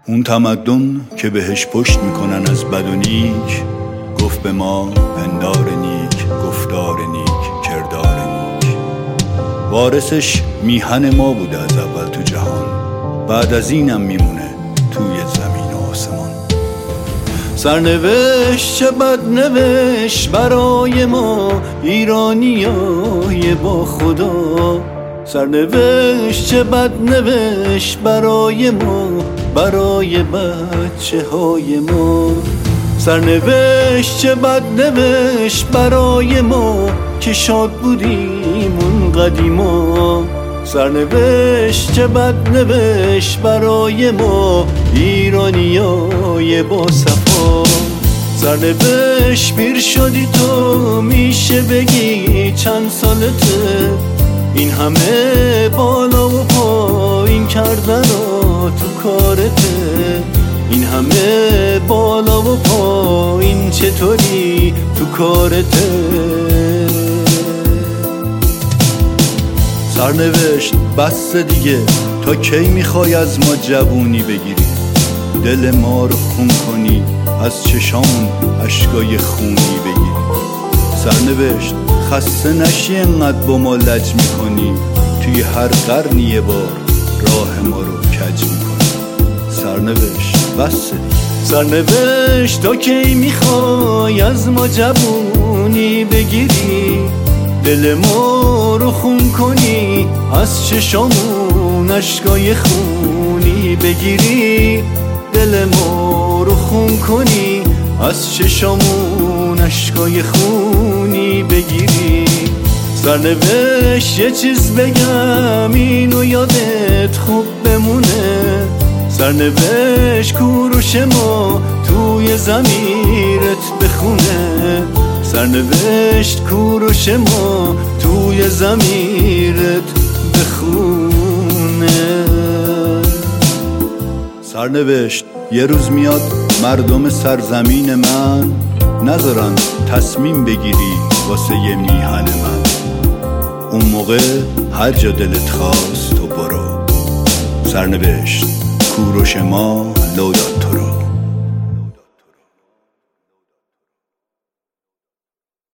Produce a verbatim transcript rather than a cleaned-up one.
اون تمدن که بهش پشت میکنن از بد و نیک، گفت به ما پندار نیک، گفتار نیک، کردار نیک. وارثش میهن ما بوده از اول تو جهان، بعد از اینم میمونه توی زمین و آسمان. سرنوشت چه بد نوشت برای ما ایرانیای با خدا، سرنوشت چه بد نوشت برای ما، برای بچه های ما. سرنوشت چه بد نوشت برای ما که شاد بودیم اون قدیما. سرنوشت چه بد نوشت برای ما ایرانیای با صفا. سرنوشت پیر شدی تو میشه بگی چند سالته، این همه بالا و پایین کردن و تو کارته، این همه بالا و پایین چطوری تو کارته. سرنوشت بس دیگه، تا کی میخوای از ما جوونی بگیری؟ دل ما رو خون کنی، از چشامون اشکای خونی بگیری. سرنوشت خسته نشی انقدر با ما لج میکنی، توی هر قرنی یه بار راه ما رو کج میکنی. سرنوشت بس دیگه. سرنوشت تا کی میخوای از ما جوونی بگیری؟ دل ما رو خون کنی، از چشامون اشکای خونی بگیری. دل ما رو خون کنی، از چشامون اشکای خونی بگیری. سرنوشت یه چیز بگم اینو یادت خوب بمونه، سرنوشت کوروش ما توی ضمیرت بخونه. سرنوشت کوروش ما توی ضمیرت بخونه. سرنوشت یه روز میاد مردم سرزمین من نذارن تصمیم بگیری واسه یه میهن من. اون موقع هر جا دلت خواست تو برو، سرنوشت کوروش ما لو داد تو رو.